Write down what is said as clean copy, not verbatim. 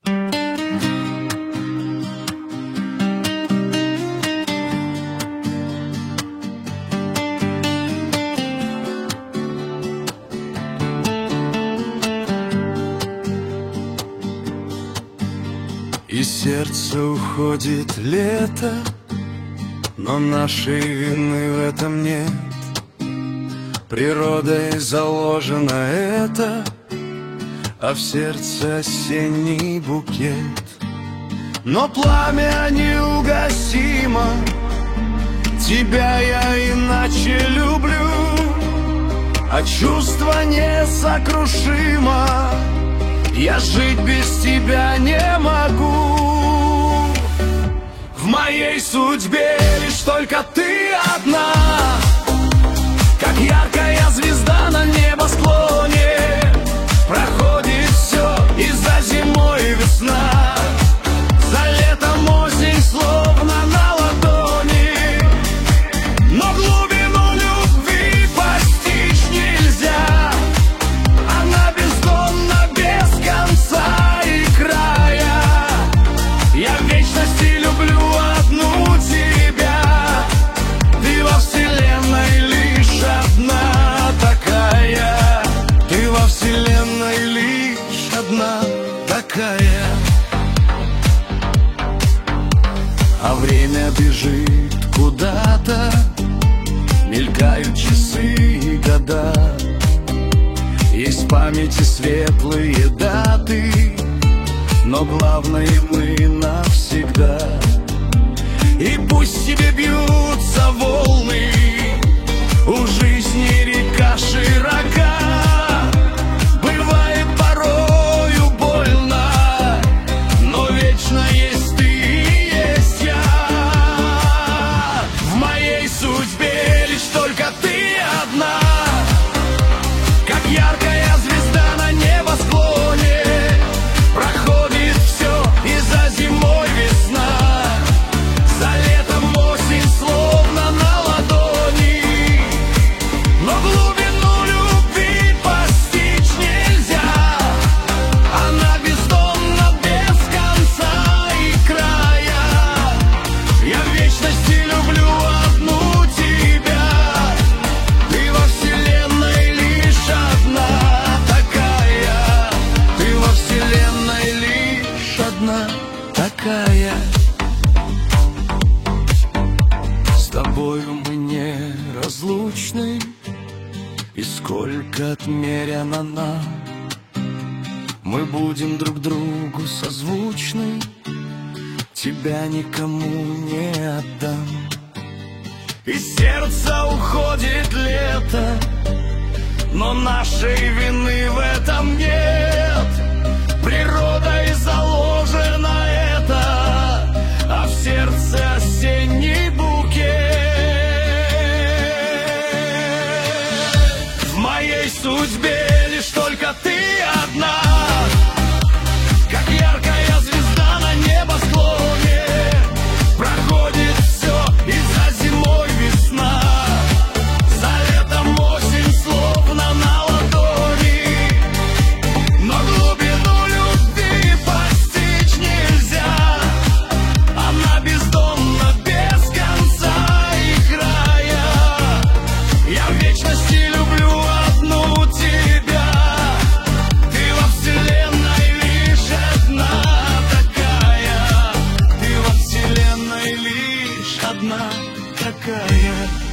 И сердце уходит лето, но нашей вины в этом нет. Природой заложено это, а в сердце осенний букет. Но пламя неугасимо, тебя я иначе люблю, а чувство несокрушимо, я жить без тебя не могу. В моей судьбе лишь только ты одна, как яркая звезда на небосклоне. Проходит все, и за зимой весна, за летом осень словно на ладони. Но глубину любви постичь нельзя, она бездонна, без конца и края. Я в вечности люблю одну тебя, ты во вселенной лишь одна такая. Ты во вселенной лишь одна такая. А время бежит куда-то, мелькают часы и года. Есть в памяти светлые даты, но главное мы навсегда. И пусть тебе бьются волны, у жизни река широка. Бывает порою больно, но вечно есть ты и есть я. В моей судьбе лишь только ты одна, как яркая звезда на небосклоне. Проходит все, и за зимой весна, за летом осень словно на ладони. Но глубину любви постичь нельзя, она бездонна, без конца и края. Я в вечности люблю одну тебя, ты во вселенной лишь одна такая. Ты во вселенной лишь одна такая. С тобою мы неразлучны, и сколько отмерено нам, мы будем друг другу созвучны, тебя никому не отдам. Из сердца уходит лето, но нашей вины в этом нет. Природой заложено это, а в сердце осенний букет. В моей судьбе лишь только ты одна, как яркая звезда на небосклоне. Проходит все, и за зимой весна, за летом осень словно на ладони. Но глубину любви постичь нельзя, она бездонна, без конца и края. Я в вечности люблю одну тебя, ты во вселенной лишь одна такая. Ты во вселенной лишь одна такая.